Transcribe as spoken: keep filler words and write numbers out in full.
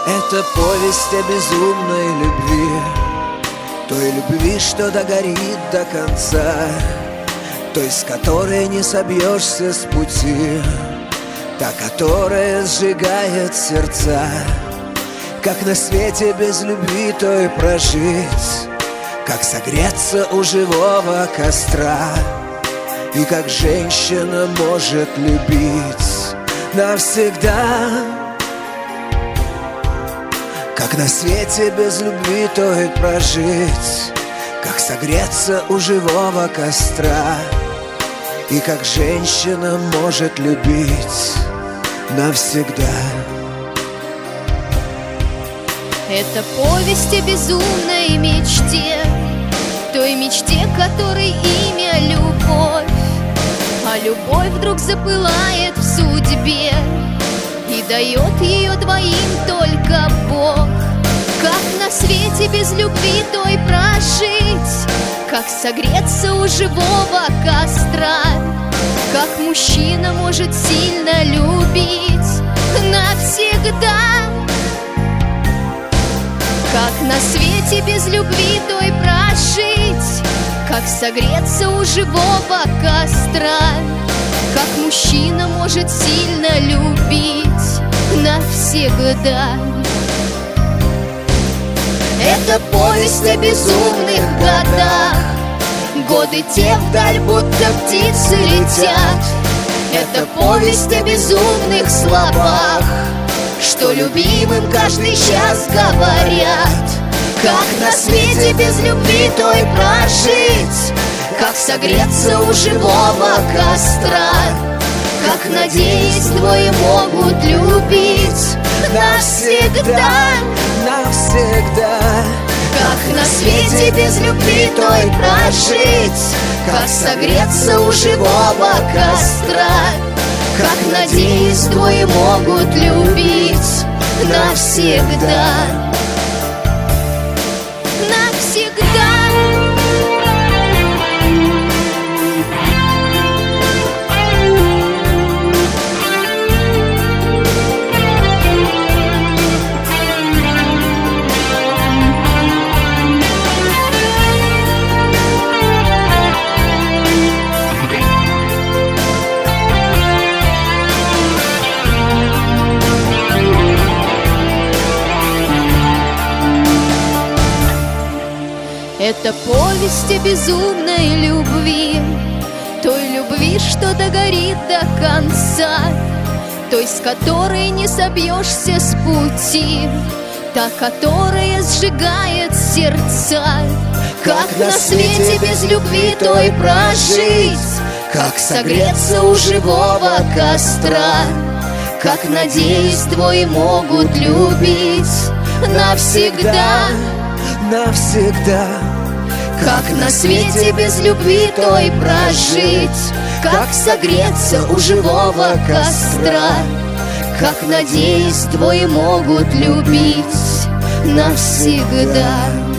Это повесть о безумной любви, той любви, что догорит до конца, той, с которой не собьешься с пути, та, которая сжигает сердца. Как на свете без любви той прожить, как согреться у живого костра, и как женщина может любить навсегда. Как на свете без любви той прожить, как согреться у живого костра, и как женщина может любить навсегда. Это повесть о безумной мечте, той мечте, которой имя любовь. А любовь вдруг запылает в судьбе, и дает ее двоим только Бог. Как на свете без любви той прожить, как согреться у живого костра, как мужчина может сильно любить навсегда. Как на свете без любви той прожить, как согреться у живого костра, как мужчина может сильно любить навсегда. Это повесть о безумных годах, годы те вдаль будто птицы летят. Это повесть о безумных словах, что любимым каждый час говорят. Как на свете без любви той прожить, как согреться у живого костра, как, надеясь, двое могут любить навсегда, навсегда. Как на свете без любви той прожить, как согреться у живого костра, как, надеясь, двое могут любить навсегда. Навсегда. Это повесть о безумной любви, той любви, что догорит до конца, той, с которой не собьешься с пути, та, которая сжигает сердца. Как на свете без любви той прожить, как согреться у живого костра, как, надеясь, двое могут любить навсегда, навсегда. Как на свете без любви той прожить, как согреться у живого костра, как, надеясь, двое могут любить навсегда.